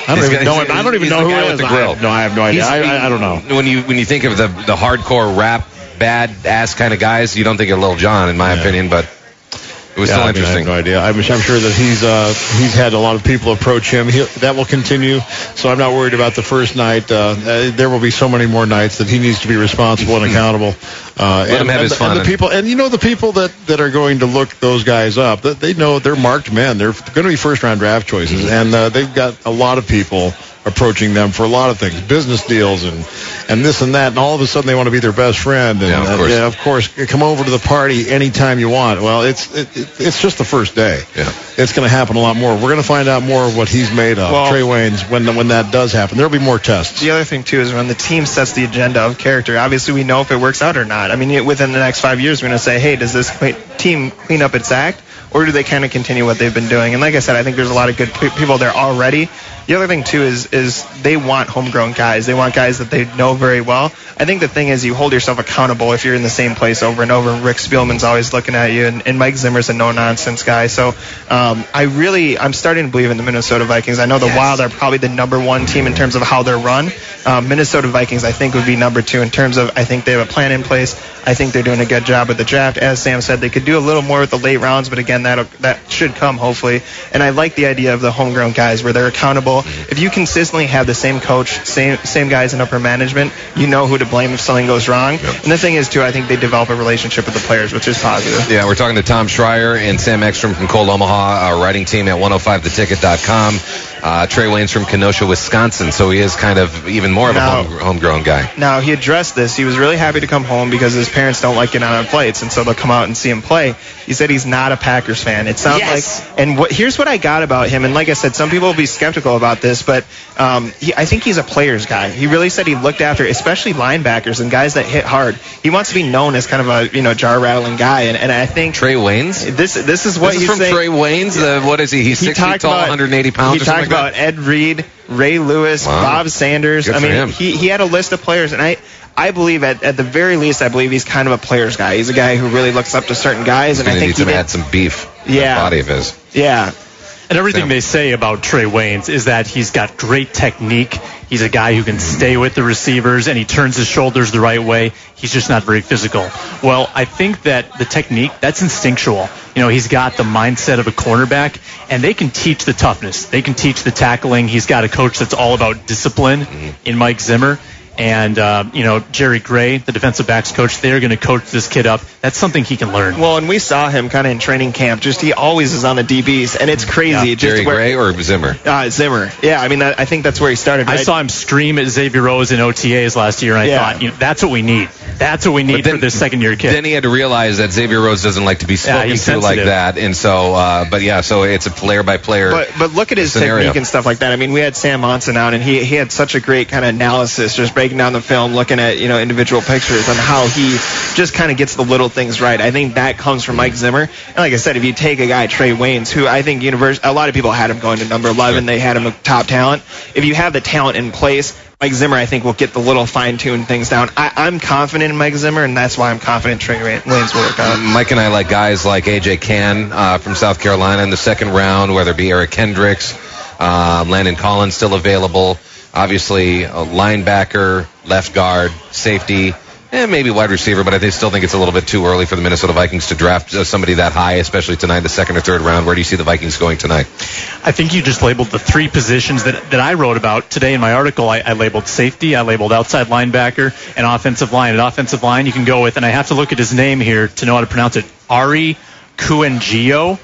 I don't even know who it is. I have no idea. I don't know. When you think of the hardcore rap, bad-ass kind of guys, you don't think of Lil Jon, in my opinion, but it was still interesting. I have no idea. I'm sure that he's had a lot of people approach him. That will continue, so I'm not worried about the first night. There will be so many more nights that he needs to be responsible and accountable. Let him have his fun. And the people, the people that are going to look those guys up, they know they're marked men. They're going to be first-round draft choices, and they've got a lot of people approaching them for a lot of things, business deals and this and that, and all of a sudden they want to be their best friend. And of course, come over to the party anytime you want. Well, it's just the first day. Yeah. It's going to happen a lot more. We're going to find out more of what he's made of, Trae Waynes, when that does happen. There'll be more tests. The other thing, too, is when the team sets the agenda of character, obviously we know if it works out or not. I mean, within the next 5 years, we're going to say, hey, does this team clean up its act, or do they kind of continue what they've been doing? And like I said, I think there's a lot of good people there already. The other thing, too, is they want homegrown guys. They want guys that they know very well. I think the thing is you hold yourself accountable if you're in the same place over and over. Rick Spielman's always looking at you, and Mike Zimmer's a no-nonsense guy. So I'm starting to believe in the Minnesota Vikings. I know the Wild are probably the number one team in terms of how they're run. Minnesota Vikings, I think, would be number two in terms of I think they have a plan in place. I think they're doing a good job with the draft. As Sam said, they could do a little more with the late rounds, but again, that should come, hopefully. And I like the idea of the homegrown guys where they're accountable. If you consistently have the same coach, same guys in upper management, you know who to blame if something goes wrong. Yep. And the thing is, too, I think they develop a relationship with the players, which is positive. Yeah, we're talking to Tom Schreier and Sam Ekstrom from Cole Omaha, our writing team at 105theticket.com. Trae Waynes from Kenosha, Wisconsin, so he is kind of even more of a homegrown guy. Now, he addressed this. He was really happy to come home because his parents don't like getting on flights, and so they'll come out and see him play. He said he's not a Packers fan. It sounds like, and here's what I got about him, and like I said, some people will be skeptical about this, but I think he's a player's guy. He really said he looked after, especially linebackers and guys that hit hard. He wants to be known as kind of a jar-rattling guy, and I think Trae Waynes? This is what he's from saying. Trae Waynes? What is he? He's 6 feet tall, 180 pounds He or something talked about Ed Reed, Ray Lewis, Bob Sanders. Good for him. He had a list of players, and I believe at the very least, I believe he's kind of a player's guy. He's a guy who really looks up to certain guys, and I think he needs to add some beef in the body of his. Yeah. And everything they say about Trae Waynes is that he's got great technique. He's a guy who can stay with the receivers, and he turns his shoulders the right way. He's just not very physical. Well, I think that the technique, that's instinctual. He's got the mindset of a cornerback, and they can teach the toughness. They can teach the tackling. He's got a coach that's all about discipline in Mike Zimmer. And, Jerry Gray, the defensive backs coach, they're going to coach this kid up. That's something he can learn. Well, and we saw him kind of in training camp. He always is on the DBs, and it's crazy. Yeah. Jerry Gray or Zimmer? Zimmer. Yeah, I think that's where he started. Right? I saw him scream at Xavier Rose in OTAs last year, and I thought, that's what we need. That's what we need for this second-year kid. Then he had to realize that Xavier Rose doesn't like to be spoken to like that. And so, so it's a player-by-player But look at his technique and stuff like that. We had Sam Monson out, and he had such a great kind of analysis, just breaking down the film, looking at individual pictures on how he just kind of gets the little things right. I think that comes from Mike Zimmer. And like I said, if you take a guy, Trae Waynes, who I think a lot of people had him going to number 11, they had him a top talent. If you have the talent in place, Mike Zimmer, I think, will get the little fine-tuned things down. I'm confident in Mike Zimmer, and that's why I'm confident Trae Waynes will work out. Mike and I like guys like A.J. Cann from South Carolina in the second round, whether it be Eric Kendricks, Landon Collins still available. Obviously, a linebacker, left guard, safety, and maybe wide receiver, but I still think it's a little bit too early for the Minnesota Vikings to draft somebody that high, especially tonight, the second or third round. Where do you see the Vikings going tonight? I think you just labeled the three positions that I wrote about today in my article. I labeled safety, I labeled outside linebacker, and offensive line. At offensive line, you can go with, and I have to look at his name here to know how to pronounce it, Ari Kuengio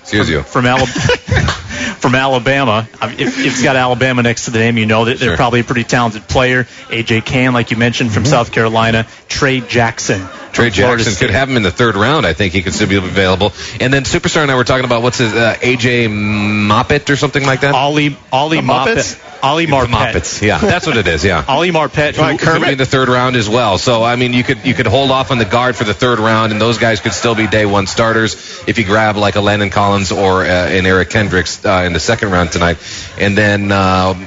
from Alabama. If it's got Alabama next to the name, you know that they're probably a pretty talented player. A.J. Cann, like you mentioned, from South Carolina. Trey Jackson. Trey Jackson could have him in the third round. I think he could still be available. And then Superstar and I were talking about what's his A.J. Moppet or something like that. Ollie Moppet. Ollie Marpet. Moppets, yeah, that's what it is. Yeah, Ollie Marpet, who could be in the third round as well. So you could hold off on the guard for the third round, and those guys could still be day one starters if you grab like a Landon Collins or an Eric Kendricks in the second round tonight. And then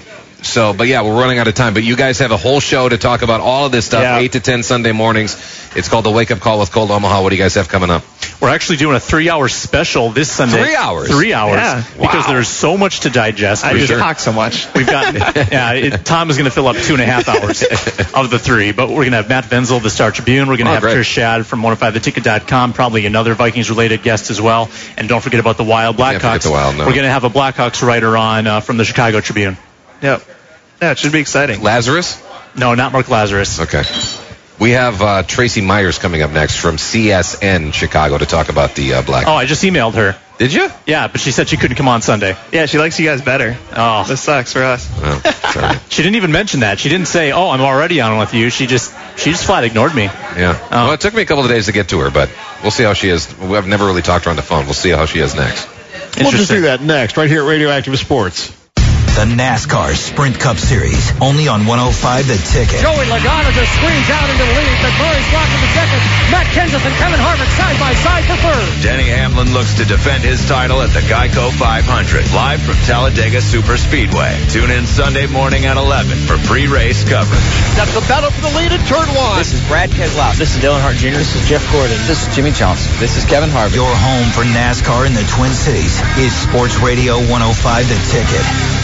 But yeah, we're running out of time. But you guys have a whole show to talk about all of this stuff, 8 to 10 Sunday mornings. It's called the Wake Up Call with Cold Omaha. What do you guys have coming up? We're actually doing a 3-hour special this Sunday. 3 hours? 3 hours. Yeah. Because there's so much to digest. I just talk so much. We've got, Tom is going to fill up 2.5 hours of the 3. But we're going to have Matt Venzel of the Star Tribune. We're going to have great. Trish Shad from 105theticket.com, probably another Vikings-related guest as well. And don't forget about the Wild Blackhawks. Can't forget the Wild, no. We're going to have a Blackhawks writer on from the Chicago Tribune. Yep. Yeah, it should be exciting. Lazarus? No, not Mark Lazarus. Okay. We have Tracy Myers coming up next from CSN Chicago to talk about the Blackhawks. Oh, I just emailed her. Did you? Yeah, but she said she couldn't come on Sunday. Yeah, she likes you guys better. Oh. This sucks for us. Oh, sorry. She didn't even mention that. She didn't say, "Oh, I'm already on with you." She just flat ignored me. Yeah. Well, it took me a couple of days to get to her, but we'll see how she is. I've never really talked to her on the phone. We'll see how she is next. We'll just do that next, right here at Radioactive Sports. The NASCAR Sprint Cup Series, only on 105 The Ticket. Joey Logano just screens out into the lead. McMurray's blocking the second. Matt Kenseth and Kevin Harvick side by side for third. Denny Hamlin looks to defend his title at the Geico 500, live from Talladega Super Speedway. Tune in Sunday morning at 11 for pre-race coverage. That's the battle for the lead in turn one. This is Brad Keselowski. This is Dale Earnhardt Jr. This is Jeff Gordon. This is Jimmy Johnson. This is Kevin Harvick. Your home for NASCAR in the Twin Cities is Sports Radio 105 The Ticket.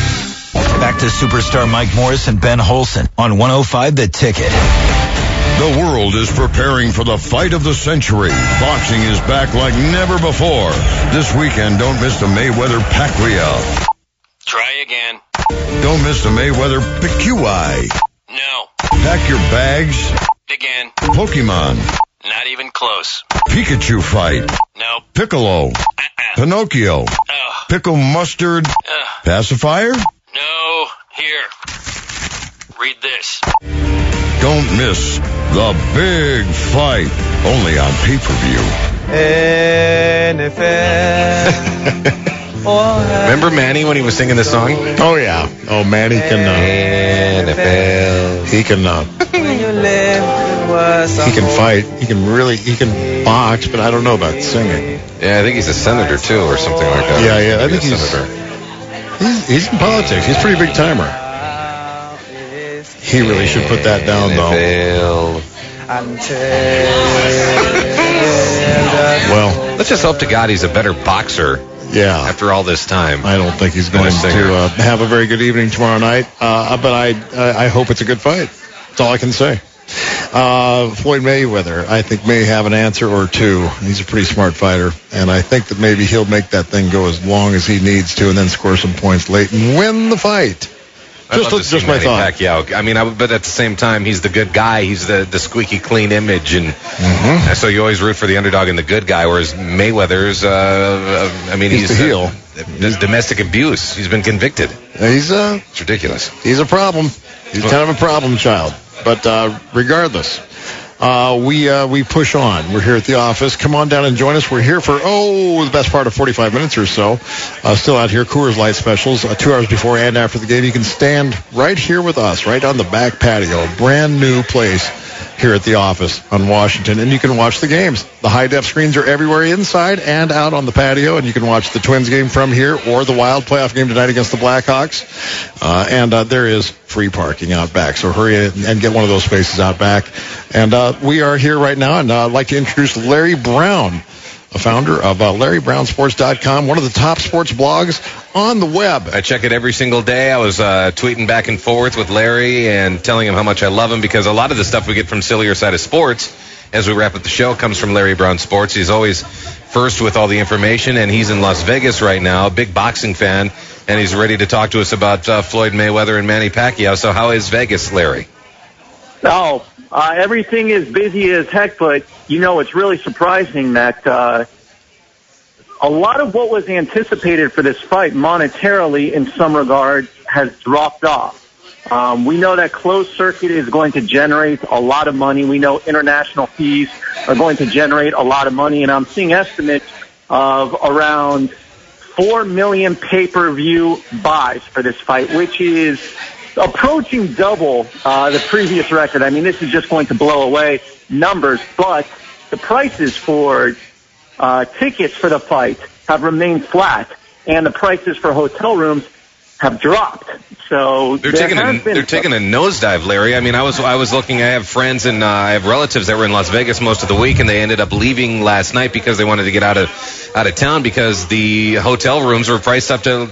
Back to superstar Mike Morris and Ben Holson on 105 The Ticket. The world is preparing for the fight of the century. Boxing is back like never before. This weekend, don't miss the Mayweather-Pacquiao. Try again. Don't miss the Mayweather-Pacquiao. No. Pack your bags. Again. Pokemon. Not even close. Pikachu fight. No. Piccolo. Pinocchio. Pickle mustard. Pacifier? No. Here. Read this. Don't miss the big fight. Only on pay-per-view. Remember Manny when he was singing this song? Oh, yeah. Oh, Manny can... NFL. He can fight. He can box, but I don't know about singing. Yeah, I think he's a senator, too, or something like that. Yeah. I think he's a he's senator. He's in politics. He's a pretty big timer. He really should put that down, though. Well, let's just hope to God he's a better boxer. Yeah. After all this time. I don't think he's going to have a very good evening tomorrow night, but I hope it's a good fight. That's all I can say. Floyd Mayweather, I think, may have an answer or two. He's a pretty smart fighter, and I think that maybe he'll make that thing go as long as he needs to and then score some points late and win the fight. Just my thought. Pacquiao. I mean, but at the same time, he's the good guy. He's the squeaky clean image, and so you always root for the underdog and the good guy. Whereas Mayweather's, he's the heel. Domestic abuse. He's been convicted. It's ridiculous. He's a problem. He's kind of a problem child. But regardless, we push on. We're here at the office. Come on down and join us. We're here for, the best part of 45 minutes or so. Still out here, Coors Light specials, 2 hours before and after the game. You can stand right here with us, right on the back patio. Brand new place here at the office on Washington, and you can watch the games. The high-def screens are everywhere inside and out on the patio, and you can watch the Twins game from here or the Wild playoff game tonight against the Blackhawks. And there is free parking out back, so hurry and get one of those spaces out back. And we are here right now, and I'd like to introduce Larry Brown, a founder of LarryBrownSports.com, one of the top sports blogs on the web. I check it every single day. I was tweeting back and forth with Larry and telling him how much I love him, because a lot of the stuff we get from Sillier Side of Sports as we wrap up the show comes from Larry Brown Sports. He's always first with all the information, and he's in Las Vegas right now, a big boxing fan, and he's ready to talk to us about Floyd Mayweather and Manny Pacquiao. So how is Vegas, Larry? Everything is busy as heck, but, it's really surprising that a lot of what was anticipated for this fight monetarily in some regards has dropped off. We know that closed circuit is going to generate a lot of money. We know international fees are going to generate a lot of money, and I'm seeing estimates of around 4 million pay-per-view buys for this fight, which is approaching double the previous record. I mean, this is just going to blow away numbers, but the prices for tickets for the fight have remained flat, and the prices for hotel rooms have dropped. So they're taking a nosedive, Larry. I mean, I was looking. I have friends and I have relatives that were in Las Vegas most of the week, and they ended up leaving last night because they wanted to get out of town because the hotel rooms were priced up to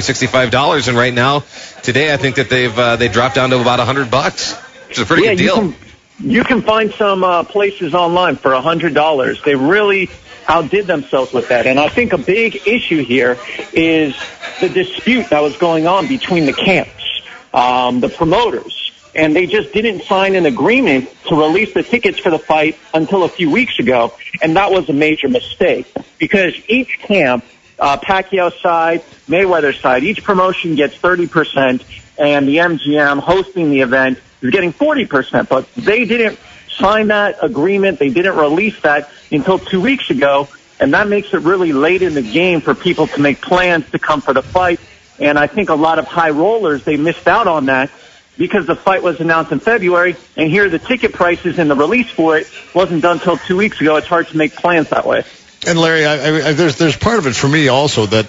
$365, and right now, today, I think that they dropped down to about $100, which is a pretty good deal. You can find some places online for $100. They really outdid themselves with that. And I think a big issue here is the dispute that was going on between the camps, the promoters. And they just didn't sign an agreement to release the tickets for the fight until a few weeks ago. And that was a major mistake because each camp, Pacquiao side, Mayweather side, each promotion gets 30%, and the MGM hosting the event is getting 40%. But they didn't sign that agreement. They didn't release that until 2 weeks ago, and that makes it really late in the game for people to make plans to come for the fight. And I think a lot of high rollers, they missed out on that because the fight was announced in February, and here the ticket prices and the release for it wasn't done until 2 weeks ago. It's hard to make plans that way. And Larry, there's part of it for me also that,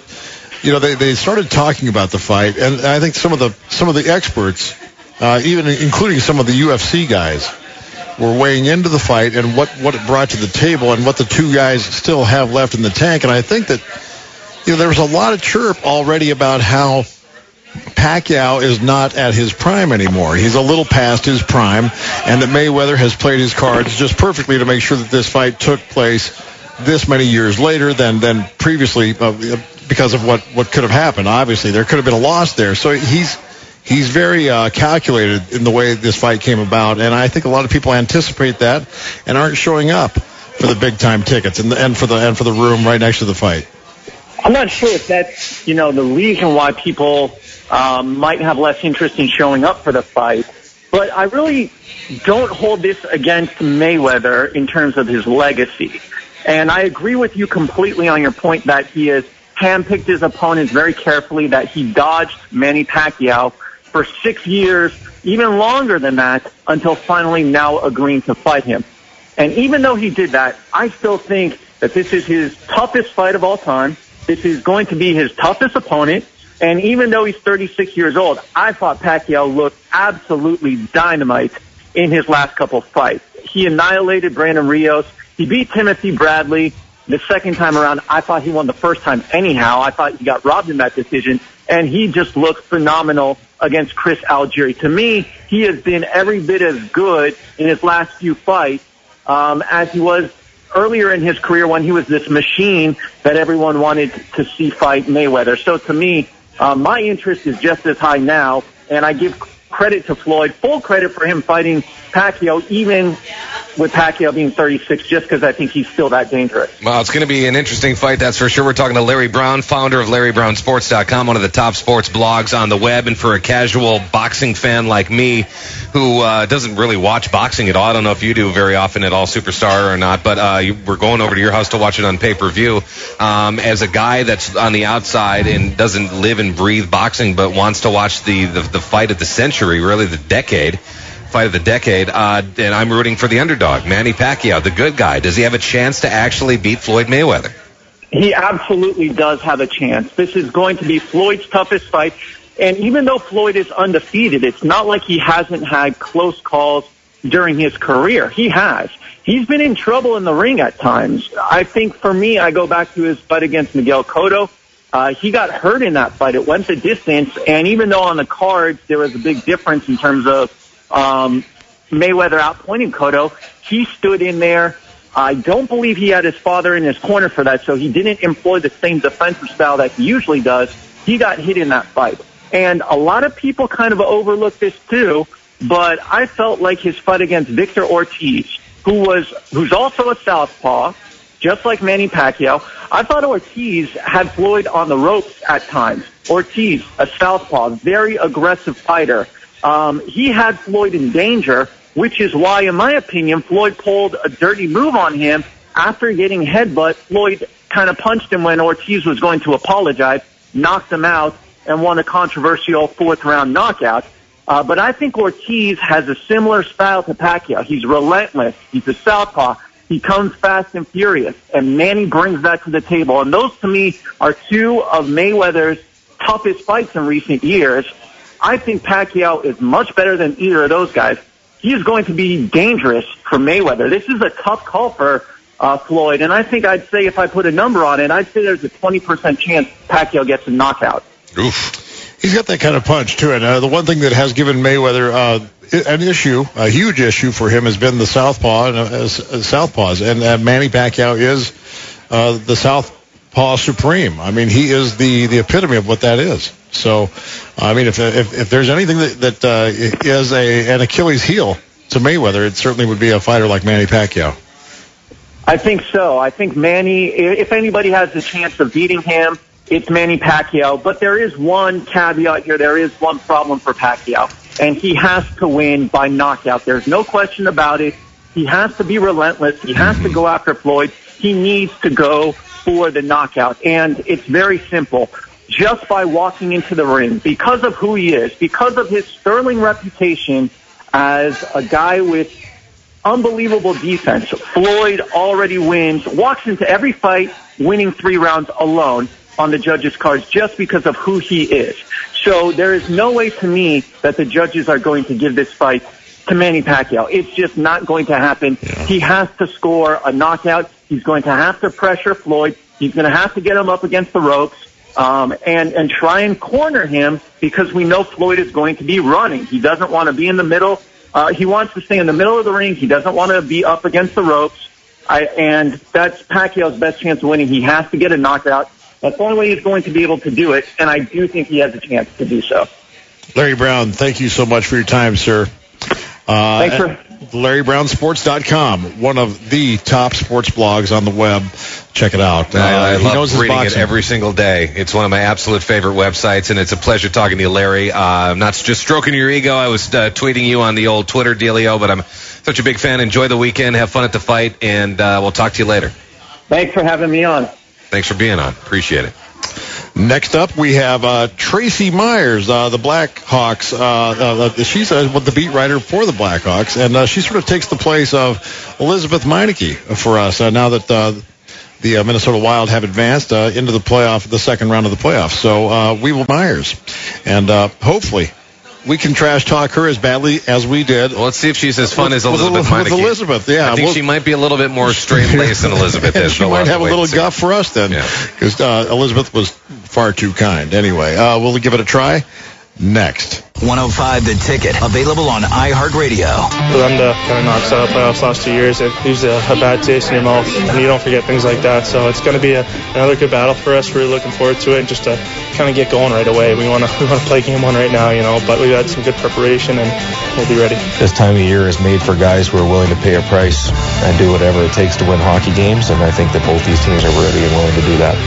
they started talking about the fight, and I think some of the experts, even including some of the UFC guys, were weighing into the fight and what it brought to the table and what the two guys still have left in the tank. And I think that there was a lot of chirp already about how Pacquiao is not at his prime anymore. He's a little past his prime, and that Mayweather has played his cards just perfectly to make sure that this fight took place this many years later than previously because of what could have happened. Obviously, there could have been a loss there. So he's very calculated in the way this fight came about, and I think a lot of people anticipate that and aren't showing up for the big time tickets and for the room right next to the fight. I'm not sure if that's the reason why people might have less interest in showing up for the fight, but I really don't hold this against Mayweather in terms of his legacy. And I agree with you completely on your point that he has handpicked his opponents very carefully, that he dodged Manny Pacquiao for 6 years, even longer than that, until finally now agreeing to fight him. And even though he did that, I still think that this is his toughest fight of all time. This is going to be his toughest opponent. And even though he's 36 years old, I thought Pacquiao looked absolutely dynamite in his last couple of fights. He annihilated Brandon Rios. He beat Timothy Bradley the second time around. I thought he won the first time anyhow. I thought he got robbed in that decision. And he just looked phenomenal against Chris Algieri. To me, he has been every bit as good in his last few fights as he was earlier in his career when he was this machine that everyone wanted to see fight Mayweather. So to me, my interest is just as high now, and I give credit to Floyd, full credit for him fighting Pacquiao, even with Pacquiao being 36, just because I think he's still that dangerous. Well, it's going to be an interesting fight, that's for sure. We're talking to Larry Brown, founder of LarryBrownSports.com, one of the top sports blogs on the web. And for a casual boxing fan like me, who doesn't really watch boxing at all, I don't know if you do very often at all, Superstar, or not, but we're going over to your house to watch it on pay-per-view. As a guy that's on the outside and doesn't live and breathe boxing, but wants to watch the fight of the century, really the decade, fight of the decade, and I'm rooting for the underdog, Manny Pacquiao, the good guy. Does he have a chance to actually beat Floyd Mayweather? He absolutely does have a chance. This is going to be Floyd's toughest fight, and even though Floyd is undefeated, it's not like he hasn't had close calls during his career. He has. He's been in trouble in the ring at times. I think for me, I go back to his fight against Miguel Cotto. He got hurt in that fight. It went the distance, and even though on the cards there was a big difference in terms of Mayweather outpointing Cotto, he stood in there. I don't believe he had his father in his corner for that, so he didn't employ the same defensive style that he usually does. He got hit in that fight. And a lot of people kind of overlook this too, but I felt like his fight against Victor Ortiz, who's also a southpaw, just like Manny Pacquiao, I thought Ortiz had Floyd on the ropes at times. Ortiz, a southpaw, very aggressive fighter. He had Floyd in danger, which is why, in my opinion, Floyd pulled a dirty move on him after getting headbutt. Floyd kind of punched him when Ortiz was going to apologize, knocked him out, and won a controversial fourth-round knockout. But I think Ortiz has a similar style to Pacquiao. He's relentless. He's a southpaw. He comes fast and furious, and Manny brings that to the table. And those, to me, are two of Mayweather's toughest fights in recent years. I think Pacquiao is much better than either of those guys. He is going to be dangerous for Mayweather. This is a tough call for Floyd, and I think I'd say if I put a number on it, I'd say there's a 20% chance Pacquiao gets a knockout. Oof. He's got that kind of punch, too. And the one thing that has given Mayweather an issue, a huge issue for him, has been the southpaws. And Manny Pacquiao is the southpaw supreme. I mean, he is the epitome of what that is. So, I mean, if there's anything that is an Achilles heel to Mayweather, it certainly would be a fighter like Manny Pacquiao. I think so. I think Manny, if anybody has the chance of beating him, it's Manny Pacquiao. But there is one caveat here. There is one problem for Pacquiao, and he has to win by knockout. There's no question about it. He has to be relentless. He has to go after Floyd. He needs to go for the knockout, and it's very simple. Just by walking into the ring, because of who he is, because of his sterling reputation as a guy with unbelievable defense, Floyd already wins, walks into every fight winning 3 rounds alone on the judges' cards just because of who he is. So there is no way to me that the judges are going to give this fight to Manny Pacquiao. It's just not going to happen. Yeah. He has to score a knockout. He's going to have to pressure Floyd. He's going to have to get him up against the ropes. And try and corner him because we know Floyd is going to be running. He doesn't want to be in the middle. He wants to stay in the middle of the ring. He doesn't want to be up against the ropes. And that's Pacquiao's best chance of winning. He has to get a knockout. That's the only way he's going to be able to do it, and I do think he has a chance to do so. Larry Brown, thank you so much for your time, sir. Thanks for LarryBrownSports.com, one of the top sports blogs on the web. Check it out. I love reading it every single day. It's one of my absolute favorite websites, and it's a pleasure talking to you, Larry. I'm not just stroking your ego. I was tweeting you on the old Twitter dealio, but I'm such a big fan. Enjoy the weekend. Have fun at the fight, and we'll talk to you later. Thanks for having me on. Thanks for being on. Appreciate it. Next up, we have Tracy Myers, the Blackhawks. She's the beat writer for the Blackhawks, and she sort of takes the place of Elizabeth Meineke for us now that the Minnesota Wild have advanced into the second round of the playoffs. So we will Myers, and hopefully we can trash talk her as badly as we did. Well, let's see if she's as fun as Elizabeth Meineke. With Elizabeth, yeah. I think she might be a little bit more straight-laced than Elizabeth is. She might have a little guff for us then, because Elizabeth was far too kind. Anyway, we'll give it a try next. 105 The Ticket, available on iHeartRadio. For them to kind of knock us out of the playoffs last 2 years, it leaves a bad taste in your mouth, and you don't forget things like that. So it's going to be another good battle for us. Really looking forward to it, and just to kind of get going right away. We want to play game one right now, but we've had some good preparation, and we'll be ready. This time of year is made for guys who are willing to pay a price and do whatever it takes to win hockey games, and I think that both these teams are ready and willing to do that.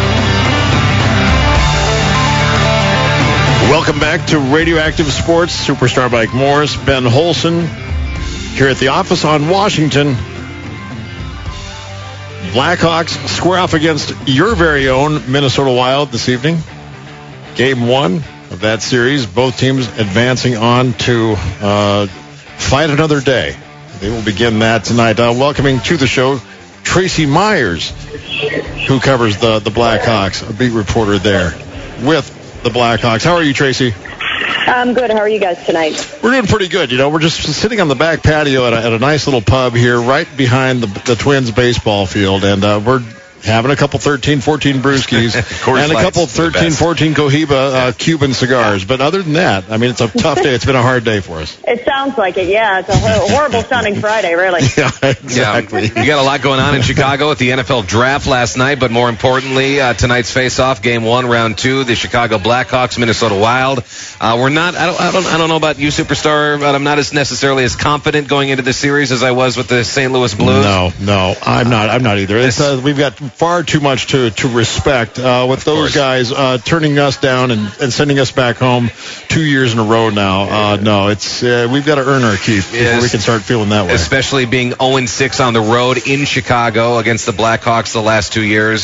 Welcome back to Radioactive Sports. Superstar Mike Morris, Ben Holson, here at the office on Washington. Blackhawks square off against your very own Minnesota Wild this evening. Game 1 of that series. Both teams advancing on to fight another day. They will begin that tonight. Welcoming to the show Tracy Myers, who covers the Blackhawks, a beat reporter there with the Blackhawks. How are you, Tracy? I'm good. How are you guys tonight? We're doing pretty good. We're just sitting on the back patio at a nice little pub here right behind the Twins baseball field, and we're having a couple 13-14 brewskis and a couple 13-14 Cohiba Cuban cigars. But other than that, I mean, it's a tough day. It's been a hard day for us. It sounds like it, yeah. It's a horrible sounding Friday, really. Yeah, exactly. Yeah, you got a lot going on in Chicago at the NFL draft last night, but more importantly, tonight's face-off, Game 1, Round 2, the Chicago Blackhawks, Minnesota Wild. We're not. I don't know about you, Superstar, but I'm not as necessarily as confident going into the series as I was with the St. Louis Blues. No, I'm not either. We've got far too much to respect with those guys turning us down and sending us back home 2 years in a row now. No, it's we've got to earn our keep before we can start feeling that way. Especially being 0-6 on the road in Chicago against the Blackhawks the last 2 years.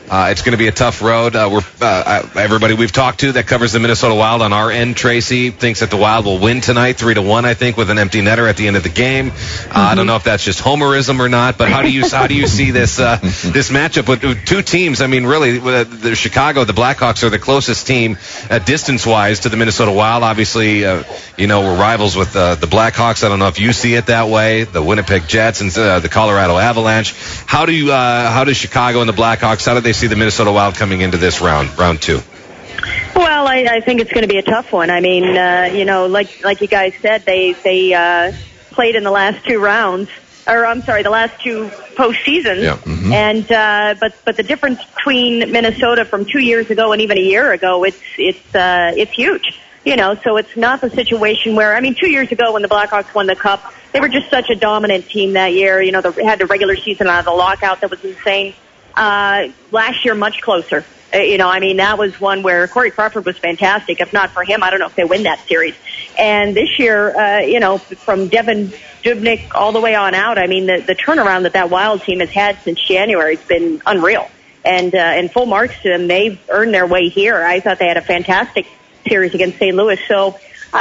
It's going to be a tough road. Everybody we've talked to that covers the Minnesota Wild on our end, Tracy, thinks that the Wild will win tonight 3-1, I think, with an empty netter at the end of the game. I don't know if that's just homerism or not, but how do you see this this matchup with two teams? I mean, really, the Chicago, the Blackhawks are the closest team distance-wise to the Minnesota Wild. Obviously, we're rivals with the Blackhawks. I don't know if you see it that way. The Winnipeg Jets and the Colorado Avalanche. How does Chicago and the Blackhawks, how do they see the Minnesota Wild coming into this round 2? Well, I think it's going to be a tough one. I mean, like you guys said, they played in the last two rounds, the last two postseasons. Yeah. Mm-hmm. And but the difference between Minnesota from 2 years ago and even a year ago, it's huge. So it's not the situation where, 2 years ago when the Blackhawks won the Cup, they were just such a dominant team that year. They had the regular season out of the lockout that was insane. Last year, much closer. That was one where Corey Crawford was fantastic. If not for him, I don't know if they win that series. And this year, from Devan Dubnyk all the way on out, the turnaround that Wild team has had since January has been unreal. And full marks to them. They've earned their way here. I thought they had a fantastic series against St. Louis. So,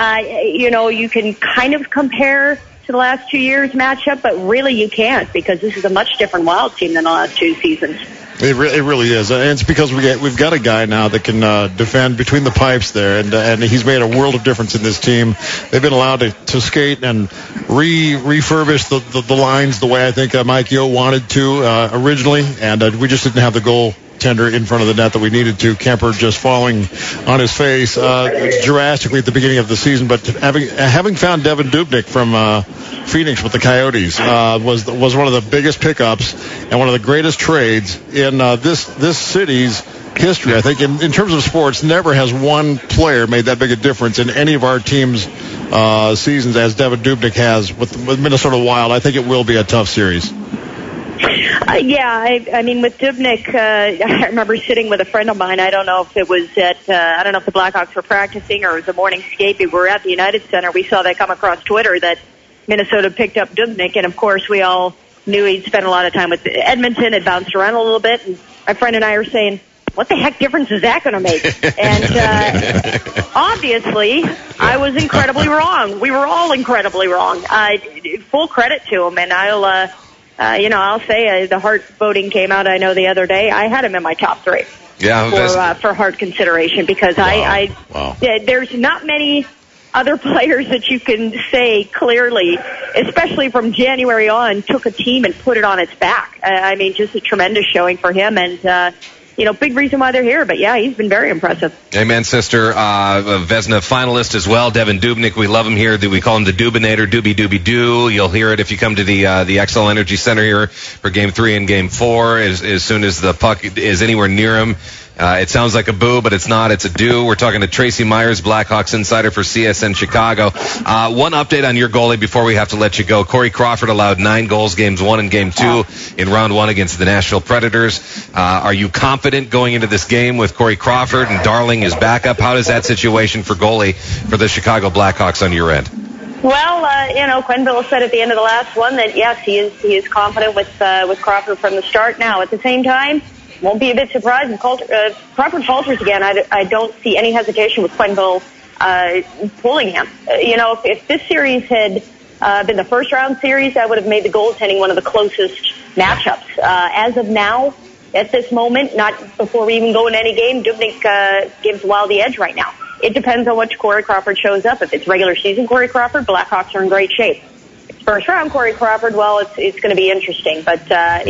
you can kind of compare to the last 2 years matchup, but really you can't, because this is a much different Wild team than the last two seasons. It really is, and it's because we've got a guy now that can defend between the pipes there, and he's made a world of difference in this team. They've been allowed to skate and refurbish the lines the way I think Mike Yeo wanted to originally, and we just didn't have the goaltender in front of the net that we needed to. Kemper just falling on his face drastically at the beginning of the season, but having found Devan Dubnyk from Phoenix with the Coyotes was one of the biggest pickups and one of the greatest trades in this city's history. I think in terms of sports, never has one player made that big a difference in any of our team's seasons as Devan Dubnyk has with Minnesota Wild. I think it will be a tough series. With Dubnyk, I remember sitting with a friend of mine. I don't know if it was I don't know if the Blackhawks were practicing or it was a morning skate. We were at the United Center. We saw that come across Twitter that Minnesota picked up Dubnyk, and of course we all knew he'd spent a lot of time with Edmonton, had bounced around a little bit, and my friend and I are saying, what the heck difference is that going to make? And obviously, I was incredibly wrong. We were all incredibly wrong. Full credit to him, and I'll say the Hart voting came out, I know, the other day. I had him in my top three for Hart consideration, because there's not many other players that you can say clearly, especially from January on, took a team and put it on its back. Just a tremendous showing for him, and big reason why they're here. But yeah, he's been very impressive. Amen, sister. Vezina finalist as well, Devan Dubnyk. We love him here. We call him the Dubinator, Doo. You'll hear it if you come to the Xcel Energy Center here for Game 3 and Game 4. As soon as the puck is anywhere near him, it sounds like a boo, but it's not. It's a do. We're talking to Tracy Myers, Blackhawks insider for CSN Chicago. One update on your goalie before we have to let you go. Corey Crawford allowed 9 goals, Games 1 and Game 2 in Round 1 against the Nashville Predators. Are you confident going into this game with Corey Crawford and Darling as backup? How does that situation for goalie for the Chicago Blackhawks on your end? Well, Quenneville said at the end of the last one that, yes, he is confident with Crawford from the start. Now, at the same time, won't be a bit surprised if Crawford falters again. I don't see any hesitation with Quenneville pulling him. If this series had been the first round series, that would have made the goaltending one of the closest matchups. As of now, at this moment, not before we even go in any game, Dubnyk gives Wild the edge right now. It depends on which Corey Crawford shows up. If it's regular season Corey Crawford, Blackhawks are in great shape. If it's first round Corey Crawford, well, it's going to be interesting. But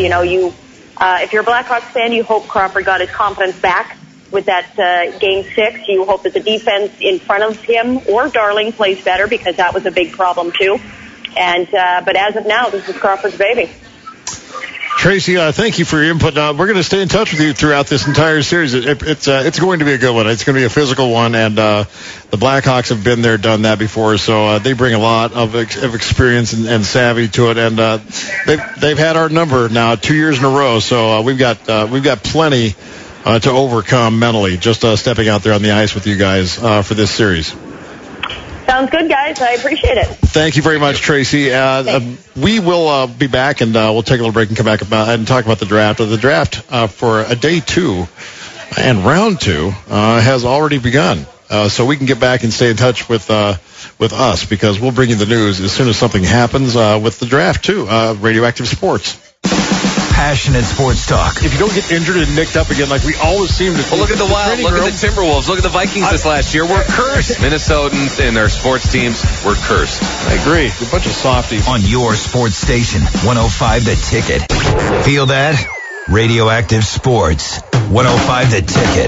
if you're a Blackhawks fan, you hope Crawford got his confidence back with that Game 6. You hope that the defense in front of him or Darling plays better, because that was a big problem too. And but as of now, this is Crawford's baby. Tracy, thank you for your input. We're going to stay in touch with you throughout this entire series. It's going to be a good one. It's going to be a physical one, and the Blackhawks have been there, done that before, so they bring a lot of experience and savvy to it, and they've had our number now 2 years in a row. So we've got plenty to overcome mentally, just stepping out there on the ice with you guys for this series. Sounds good, guys. I appreciate it. Thank you very much, Tracy. We will be back, and we'll take a little break and come back and talk about the draft. The draft for a day 2 and round 2 has already begun. So we can get back and stay in touch with us, because we'll bring you the news as soon as something happens with the draft, too. Radioactive Sports. Passionate sports talk. If you don't get injured and nicked up again like we always seem to. Well, look at the Wild. Look at the Timberwolves. Look at the Vikings this last year. We're cursed. Minnesotans and their sports teams, we're cursed. I agree. We're a bunch of softies. On your sports station, 105 The Ticket. Feel that? Radioactive Sports, 105 The Ticket.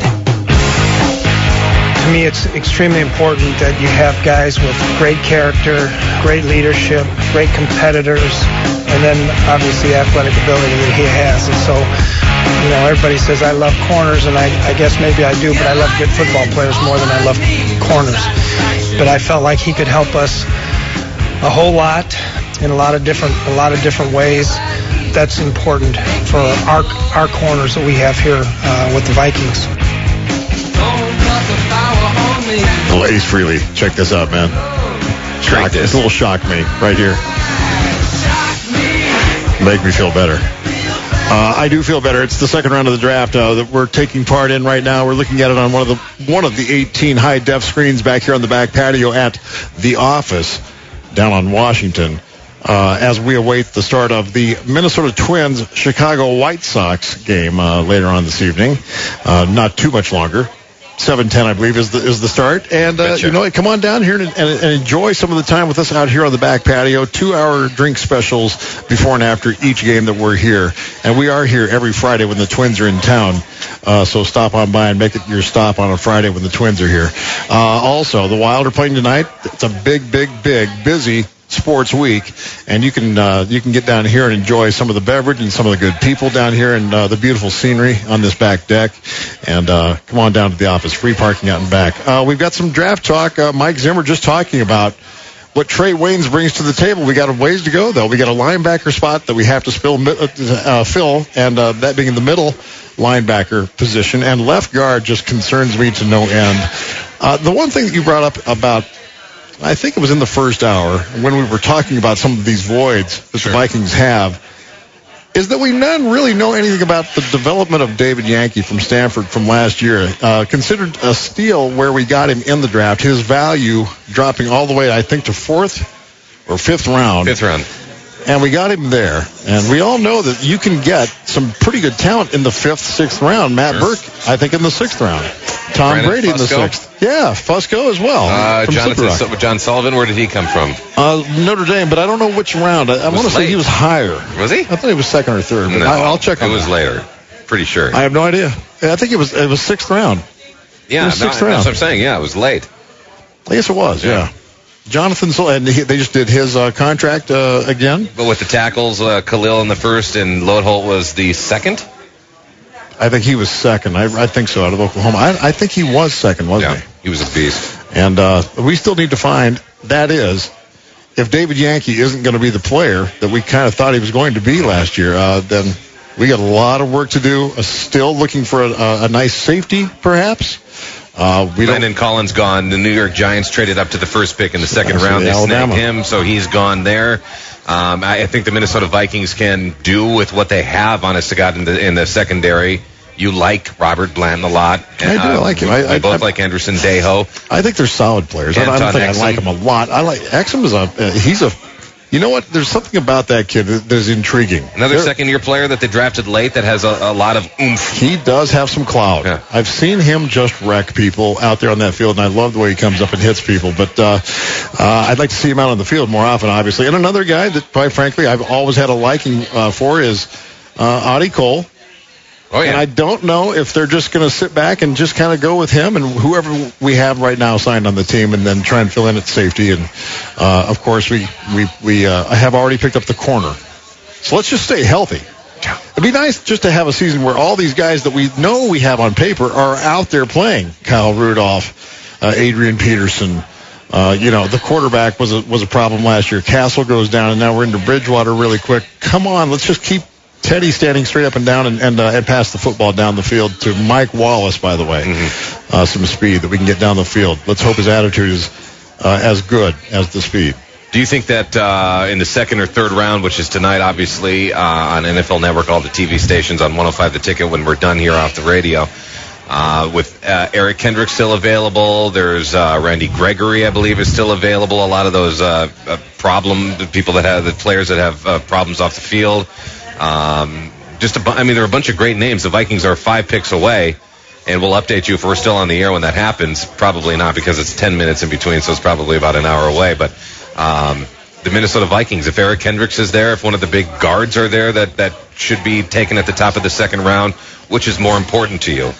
To me, it's extremely important that you have guys with great character, great leadership, great competitors, and then obviously athletic ability that he has. And so, everybody says I love corners, and I guess maybe I do, but I love good football players more than I love corners. But I felt like he could help us a whole lot in a lot of different ways. That's important for our corners that we have here with the Vikings. Little Ace Frehley. Check this out, man. It's a little shock me right here. Make me feel better. I do feel better. It's the second round of the draft that we're taking part in right now. We're looking at it on one of the 18 high-def screens back here on the back patio at the office down on Washington, as we await the start of the Minnesota Twins Chicago White Sox game later on this evening. Not too much longer. 7:10, I believe, is the start. And, come on down here and enjoy some of the time with us out here on the back patio. 2-hour drink specials before and after each game that we're here. And we are here every Friday when the Twins are in town. So stop on by and make it your stop on a Friday when the Twins are here. Also, the Wild are playing tonight. It's a big, busy sports week, and you can get down here and enjoy some of the beverage and some of the good people down here and the beautiful scenery on this back deck. And come on down to the office. Free parking out and back. We've got some draft talk. Mike Zimmer just talking about what Trey Waynes brings to the table. We got a ways to go, though. We got a linebacker spot that we have to fill, and that being in the middle linebacker position. And left guard just concerns me to no end. The one thing that you brought up about, I think it was in the first hour when we were talking about some of these voids that the Vikings have, is that we none really know anything about the development of David Yankee from Stanford from last year. Considered a steal where we got him in the draft. His value dropping all the way, I think, to 4th or 5th round. 5th round. And we got him there. And we all know that you can get some pretty good talent in the 5th, 6th round. Matt Burke, I think, in the 6th round. Tom Brady in the 6th. Yeah, Fusco as well. John Sullivan, where did he come from? Notre Dame, but I don't know which round. I want to say he was higher. Was he? I thought he was 2nd or 3rd. But no, I'll check on that. It was later. Pretty sure. I have no idea. I think it was 6th round. Yeah, it was 6th round. That's what I'm saying. Yeah, it was late. I guess it was, yeah. Jonathan Sullivan, and they just did his contract again. But with the tackles, Khalil in the 1st and Lodeholt was the 2nd? I think he was 2nd. I think so, out of Oklahoma. I think he was 2nd, wasn't he? He was a beast. And we still need to find, that is, if David Yankee isn't going to be the player that we kind of thought he was going to be last year, then we got a lot of work to do. Still looking for a nice safety, perhaps. Landon Collins gone. The New York Giants traded up to the 1st pick in the 2nd round. They snagged him, so he's gone there. I think the Minnesota Vikings can do with what they have, honest to God, in the secondary. You like Robert Blanton a lot. I do like him. I both like Anderson Dejo. I think they're solid players. I don't think I like him a lot. I like Exum he's a. You know what? There's something about that kid that's intriguing. Another second-year player that they drafted late that has a lot of oomph. He does have some clout. Yeah. I've seen him just wreck people out there on that field, and I love the way he comes up and hits people. But I'd like to see him out on the field more often, obviously. And another guy that, quite frankly, I've always had a liking for is Audie Cole. Oh, yeah. And I don't know if they're just going to sit back and just kind of go with him and whoever we have right now signed on the team and then try and fill in at safety. And, of course, we have already picked up the corner. So let's just stay healthy. It'd be nice just to have a season where all these guys that we know we have on paper are out there playing. Kyle Rudolph, Adrian Peterson. The quarterback was a problem last year. Castle goes down, and now we're into Bridgewater really quick. Come on, let's just keep Teddy standing straight up and down and pass the football down the field to Mike Wallace, by the way. Some speed that we can get down the field. Let's hope his attitude is as good as the speed. Do you think that in the second or third round, which is tonight, obviously, on NFL Network, all the TV stations on 105 The Ticket when we're done here off the radio, with Eric Kendricks still available, there's Randy Gregory, I believe, is still available. A lot of those the players that have problems off the field. There are a bunch of great names. The Vikings are 5 picks away. And we'll update you if we're still on the air when that happens. Probably not, because it's 10 minutes in between, so it's probably about an hour away. But the Minnesota Vikings, if Eric Kendricks is there, if one of the big guards are there that should be taken at the top of the second round, which is more important to you?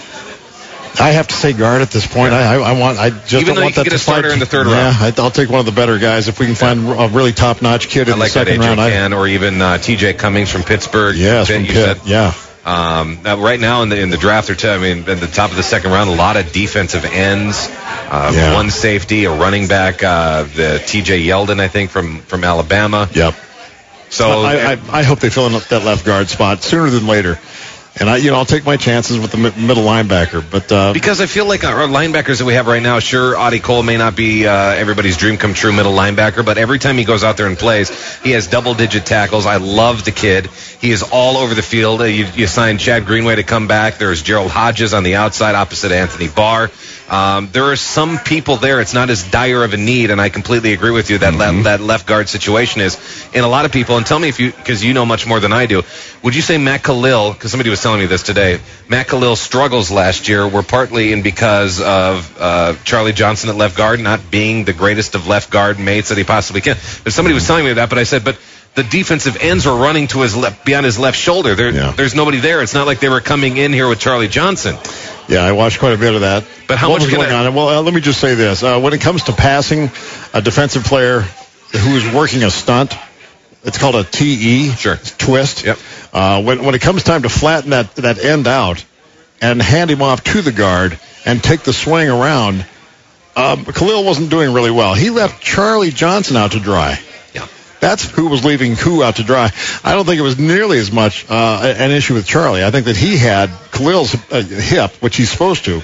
I have to say guard at this point. Yeah. I just even don't though want you that can get to a starter fight. in the third round. Yeah, I'll take one of the better guys if we can find a really top-notch kid in the second round. Or even T.J. Cummings from Pittsburgh. Yes, from Pitt. Yeah. Right now in the draft, at the top of the second round, a lot of defensive ends, one safety, a running back, the T.J. Yeldon, I think, from Alabama. Yep. So I hope they fill in that left guard spot sooner than later. And I'll take my chances with the middle linebacker, but because I feel like our linebackers that we have right now, sure, Audie Cole may not be everybody's dream come true middle linebacker, but every time he goes out there and plays, he has double-digit tackles. I love the kid. He is all over the field. You signed Chad Greenway to come back. There's Gerald Hodges on the outside opposite Anthony Barr. There are some people there. It's not as dire of a need, and I completely agree with you that that left guard situation is. And a lot of people, and tell me because you know much more than I do, would you say Matt Khalil, because somebody was telling me this today, Matt Khalil's struggles last year were partly because of Charlie Johnson at left guard not being the greatest of left guard mates that he possibly can. But somebody was telling me that, but I said, but the defensive ends were running to his beyond his left shoulder. There's nobody there. It's not like they were coming in here with Charlie Johnson. Yeah, I watched quite a bit of that. But how much was going on? Well, let me just say this. When it comes to passing, a defensive player who is working a stunt, it's called a TE, twist. Yep. When it comes time to flatten that end out and hand him off to the guard and take the swing around, Khalil wasn't doing really well. He left Charlie Johnson out to dry. Yeah. That's who was leaving who out to dry. I don't think it was nearly as much an issue with Charlie. I think that he had Khalil's hip, which he's supposed to.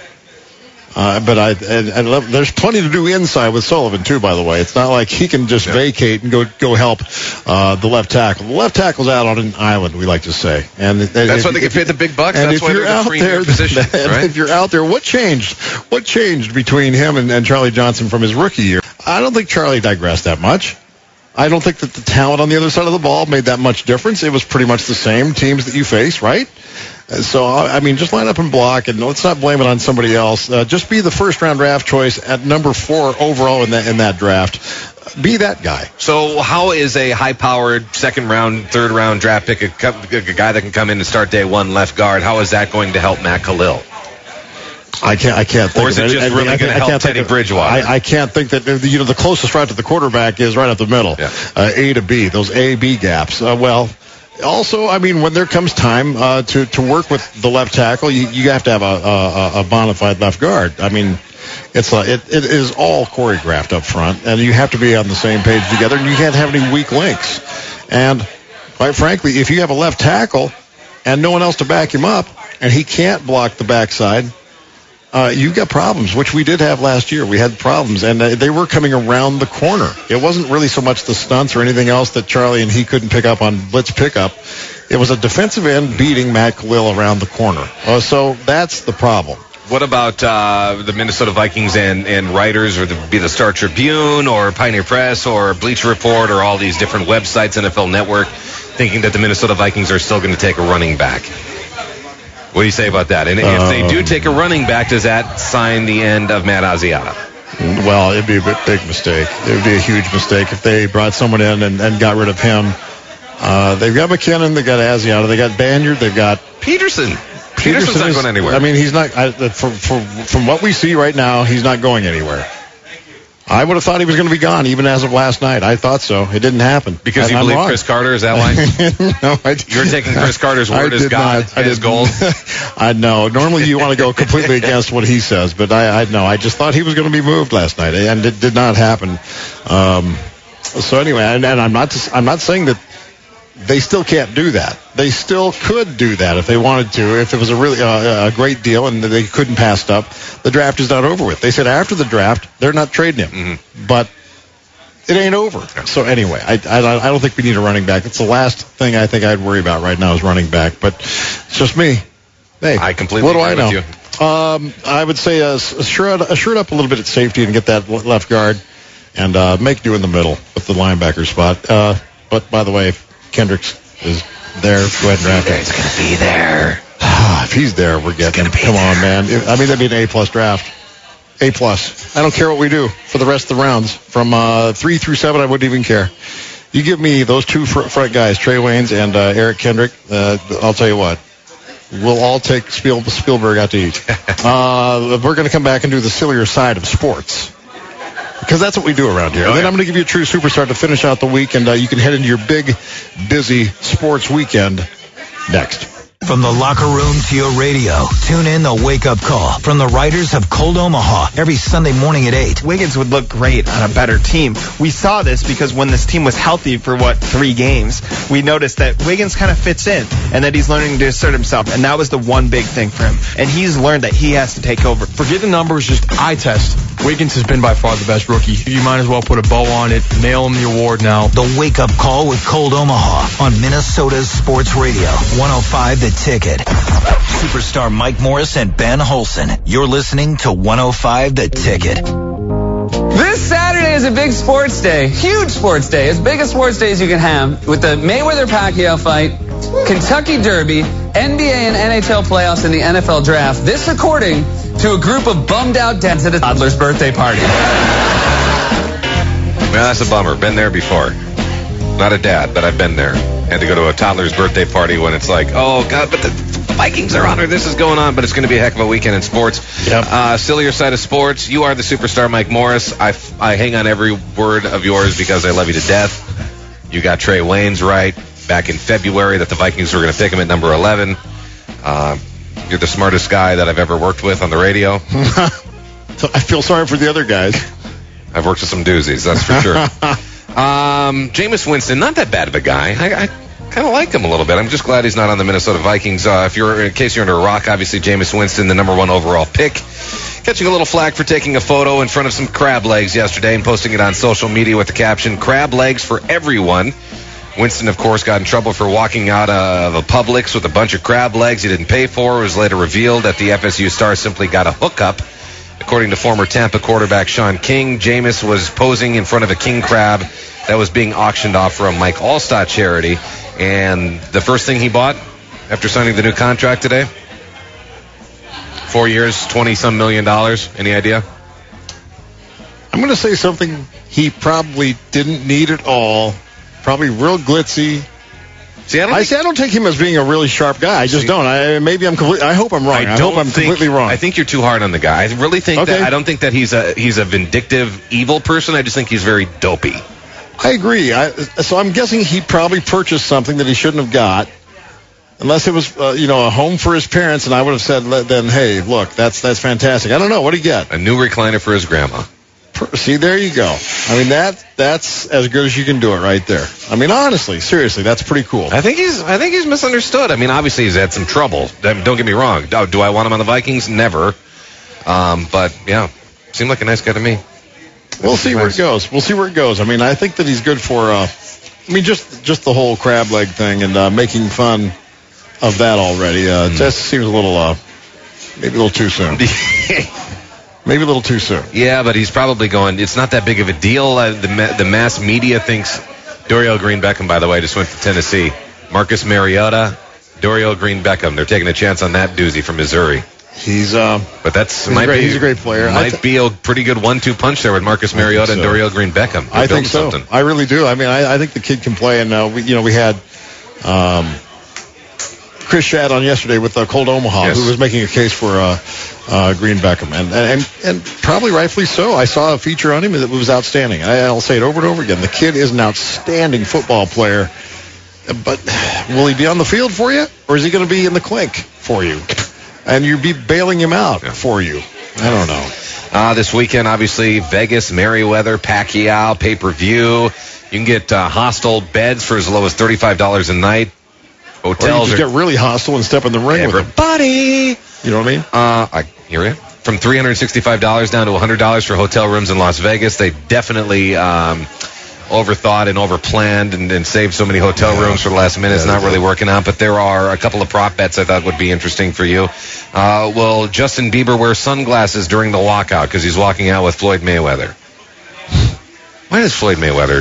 But there's plenty to do inside with Sullivan, too, by the way. It's not like he can just vacate and go help the left tackle. The left tackle's out on an island, we like to say. And that's why they get paid the big bucks. And that's why they're the premier position, right? If you're out there, what changed? What changed between him and Charlie Johnson from his rookie year? I don't think Charlie digressed that much. I don't think that the talent on the other side of the ball made that much difference. It was pretty much the same teams that you face, right? So, I mean, just line up and block, and let's not blame it on somebody else. Just be the first-round draft choice at number 4 overall in that draft. Be that guy. So how is a high-powered second-round, third-round draft pick, a guy that can come in and start day one left guard, how is that going to help Matt Khalil? I can't think. Or is it just really going to help Teddy Bridgewater? I can't think that the closest route to the quarterback is right up the middle, A to B, those A-B gaps. Also, I mean, when there comes time to work with the left tackle, you have to have a bona fide left guard. I mean, it is all choreographed up front, and you have to be on the same page together, and you can't have any weak links. And quite frankly, if you have a left tackle and no one else to back him up, and he can't block the backside, you've got problems, which we did have last year. We had problems, and they were coming around the corner. It wasn't really so much the stunts or anything else that Charlie and he couldn't pick up on blitz pickup. It was a defensive end beating Matt Khalil around the corner. So that's the problem. What about the Minnesota Vikings and writers, or be the Star Tribune or Pioneer Press or Bleacher Report or all these different websites, NFL Network, thinking that the Minnesota Vikings are still going to take a running back? What do you say about that? And if they do take a running back, does that sign the end of Matt Asiata? Well, it'd be a big mistake. It would be a huge mistake if they brought someone in and got rid of him. They've got McKinnon, they've got Asiata, they got Banyard, they've got Peterson's not going anywhere. I mean, he's not. From what we see right now, he's not going anywhere. I would have thought he was going to be gone even as of last night. I thought so. It didn't happen. Because you believe Chris Carter? Is that why? No, you're taking Chris Carter's word as God, as gold? I know. Normally you want to go completely against what he says, but I know. I just thought he was going to be moved last night, and it did not happen. So anyway, and I'm not saying that they still can't do that. They still could do that if they wanted to, if it was a really a great deal and they couldn't pass it up. The draft is not over with. They said after the draft, they're not trading him. but it ain't over. So anyway, I don't think we need a running back. It's the last thing I think I'd worry about right now is running back. But it's just me. Hey, I completely what do agree I know? with you. I would say shirt up a little bit at safety and get that left guard, and make do in the middle with the linebacker spot. But by the way, if Kendricks is there, go ahead and draft him. He's going to be there. If he's there, we're getting him. Come on, man. That'd be an A+ draft. A+. I don't care what we do for the rest of the rounds. From 3 through 7, I wouldn't even care. You give me those two front guys, Trey Waynes and Eric Kendrick, I'll tell you what. We'll all take Spielberg out to eat. We're going to come back and do the sillier side of sports. Because that's what we do around here. And then I'm going to give you a true superstar to finish out the week, and you can head into your big, busy sports weekend next. From the locker room to your radio, tune in the wake-up call from the writers of Cold Omaha every Sunday morning at 8. Wiggins would look great on a better team. We saw this because when this team was healthy for, 3 games, we noticed that Wiggins kind of fits in and that he's learning to assert himself, and that was the one big thing for him. And he's learned that he has to take over. Forget the numbers, just eye test. Wiggins has been by far the best rookie. You might as well put a bow on it, nail him the award now. The wake-up call with Cold Omaha on Minnesota's Sports Radio, 105 The Ticket. Superstar Mike Morris and Ben Holson. You're listening to 105 The Ticket. This Saturday is a big sports day, huge sports day, as big a sports day as you can have, with the Mayweather-Pacquiao fight, Kentucky Derby, NBA and NHL playoffs, and the NFL draft. This according to a group of bummed-out dads at a toddler's birthday party. Well, that's a bummer. Been there before. Not a dad, but I've been there. Had to go to a toddler's birthday party when it's like, oh, God, but the Vikings are on, or this is going on, but it's going to be a heck of a weekend in sports. Yep. Sillier side of sports, you are the superstar Mike Morris. I hang on every word of yours because I love you to death. You got Trey Waynes right back in February that the Vikings were going to pick him at number 11. You're the smartest guy that I've ever worked with on the radio. So I feel sorry for the other guys. I've worked with some doozies, that's for sure. Jameis Winston, not that bad of a guy. I kind of like him a little bit. I'm just glad he's not on the Minnesota Vikings. In case you're under a rock, obviously Jameis Winston, the number 1 overall pick, catching a little flack for taking a photo in front of some crab legs yesterday and posting it on social media with the caption, "Crab legs for everyone." Winston, of course, got in trouble for walking out of a Publix with a bunch of crab legs he didn't pay for. It was later revealed that the FSU star simply got a hookup. According to former Tampa quarterback Sean King, Jameis was posing in front of a king crab that was being auctioned off for a Mike Allstott charity. And the first thing he bought after signing the new contract today? 4 years, $20-some million. Any idea? I'm going to say something he probably didn't need at all. Probably real glitzy. See, I don't take him as being a really sharp guy. I just don't. I hope I'm wrong. I hope I'm completely wrong. I think you're too hard on the guy. I really think that. I don't think that he's a vindictive, evil person. I just think he's very dopey. I agree. So I'm guessing he probably purchased something that he shouldn't have got, unless it was a home for his parents. And I would have said then, hey, look, that's fantastic. I don't know. What did he get? A new recliner for his grandma. See, there you go. I mean, that's as good as you can do it right there. I mean, honestly, seriously, that's pretty cool. I think he's misunderstood. I mean, obviously he's had some trouble. Don't get me wrong. Do I want him on the Vikings? Never. But yeah, seemed like a nice guy to me. We'll see where it goes. I mean, I think that he's good for. Just the whole crab leg thing and making fun of that already. Just seems a little, maybe a little too soon. Maybe a little too soon. Yeah, but he's probably going, it's not that big of a deal. The mass media thinks Dorial Green-Beckham, by the way, just went to Tennessee. Marcus Mariota, Dorial Green-Beckham. They're taking a chance on that doozy from Missouri. He's a great player. Might be a pretty good 1-2 punch there with Marcus Mariota and Dorial Green-Beckham. I think so. Something. I really do. I mean, I think the kid can play. And we had Chris Shadd on yesterday with Cold Omaha, who was making a case for Green-Beckham, and probably rightfully so. I saw a feature on him that was outstanding. I'll say it over and over again. The kid is an outstanding football player, but will he be on the field for you, or is he going to be in the clink for you? And you'd be bailing him out for you. I don't know. This weekend, obviously, Vegas, Mayweather, Pacquiao, pay-per-view. You can get hostile beds for as low as $35 a night. Hotels or you just get really hostile and step in the ring with them. Everybody. You know what I mean? I hear you. from $365 down to $100 for hotel rooms in Las Vegas. They definitely overthought and overplanned and saved so many hotel rooms for the last minute. It's not really working out, but there are a couple of prop bets I thought would be interesting for you. Will Justin Bieber wear sunglasses during the walkout because he's walking out with Floyd Mayweather? Why does Floyd Mayweather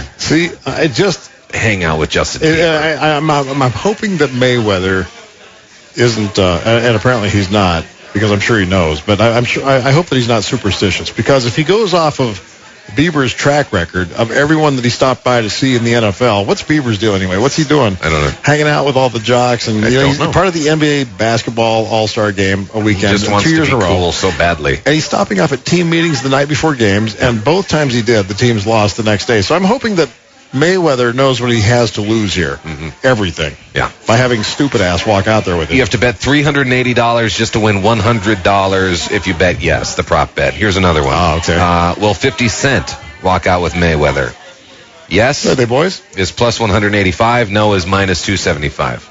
hang out with Justin Bieber? I'm hoping that Mayweather isn't, and apparently he's not, because I'm sure he knows, but I hope that he's not superstitious, because if he goes off of Bieber's track record of everyone that he stopped by to see in the NFL, what's Bieber's deal anyway? What's he doing? I don't know. Hanging out with all the jocks, and he's part of the NBA basketball All-Star game a weekend, he just wants 2 years to be in a row. cool so badly. And he's stopping off at team meetings the night before games, and both times he did, the teams lost the next day. So I'm hoping that Mayweather knows what he has to lose here. Everything. Yeah. By having stupid ass walk out there with him. You have to bet $380 just to win $100 if you bet yes, the prop bet. Here's another one. Oh, okay. Will 50 Cent walk out with Mayweather? Yes. Are they boys? Is plus 185. No is minus 275.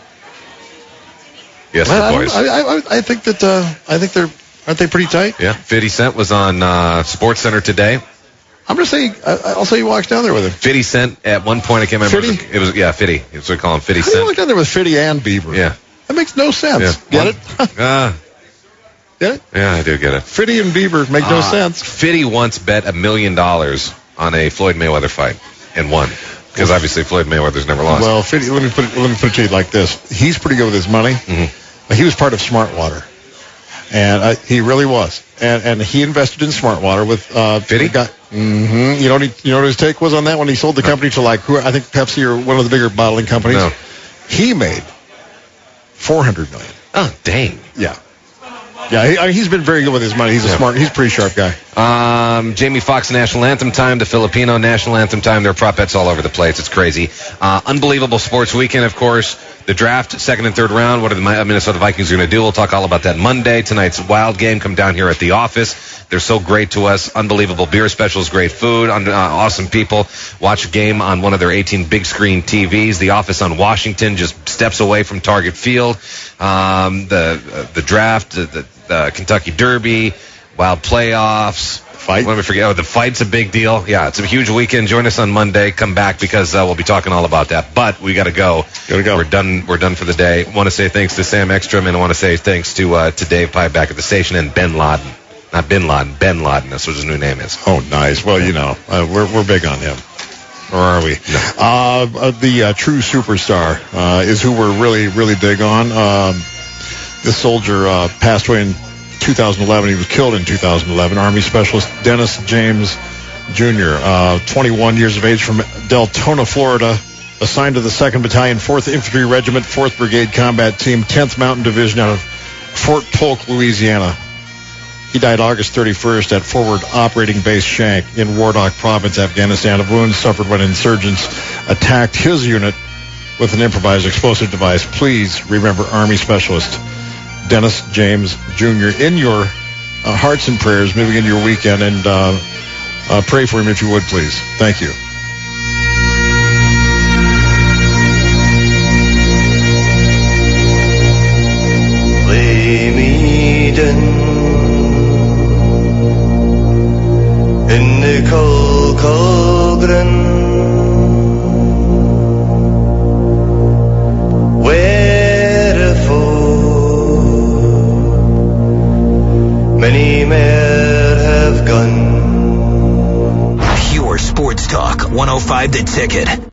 Yes, Well, the boys. I think that aren't they pretty tight? Yeah. 50 Cent was on SportsCenter today. I'm going to say, I'll say he walks down there with him. 50 Cent at one point, I can't remember. Fitty? It was 50. That's what we call him, 50 How do you Cent. walk down there with Fitty and Bieber? Yeah. That makes no sense. Yeah. Get it? Get it? Yeah, I do get it. Fitty and Bieber make no sense. Fitty once bet $1 million on a Floyd Mayweather fight and won. Because obviously Floyd Mayweather's never lost. Well, Fitty, let me put it to you like this. He's pretty good with his money. He was part of Smartwater. And he really was. And he invested in Smartwater with Fitty? You know what his take was on that when he sold the company to I think Pepsi or one of the bigger bottling companies? No. He made $400 million. Oh, dang. Yeah. Yeah, he's been very good with his money. He's he's a pretty sharp guy. Jamie Foxx national anthem time, the Filipino national anthem time. There are prop bets all over the place. It's crazy. Unbelievable sports weekend, of course. The draft, second and third round. What are the Minnesota Vikings going to do? We'll talk all about that Monday. Tonight's Wild game. Come down here at the office. They're so great to us. Unbelievable beer specials, great food, awesome people. Watch a game on one of their 18 big screen TVs. The office on Washington, just steps away from Target Field. The draft, the Kentucky Derby, Wild playoffs. Fight? Let me forget. Oh, the fight's a big deal. Yeah, it's a huge weekend. Join us on Monday. Come back because we'll be talking all about that. But we got to go. We're done for the day. Want to say thanks to Sam Ekstrom, and I want to say thanks to Dave Pye back at the station, and Ben Laden. Not Bin Laden, Ben Laden. That's what his new name is. Oh, nice. Well, we're big on him. Or are we? No. The true superstar is who we're really, really big on. This soldier passed away in 2011. He was killed in 2011. Army Specialist Dennis James Jr., 21 years of age, from Deltona, Florida, assigned to the 2nd Battalion, 4th Infantry Regiment, 4th Brigade Combat Team, 10th Mountain Division out of Fort Polk, Louisiana. He died August 31st at Forward Operating Base Shank in Wardak Province, Afghanistan, of wounds suffered when insurgents attacked his unit with an improvised explosive device. Please remember Army Specialist Dennis James Jr. in your hearts and prayers moving into your weekend, and pray for him if you would, please. Thank you. Lay me down in the cold, cold ground, wherefore many men have gone. Pure sports talk, 105 The Ticket.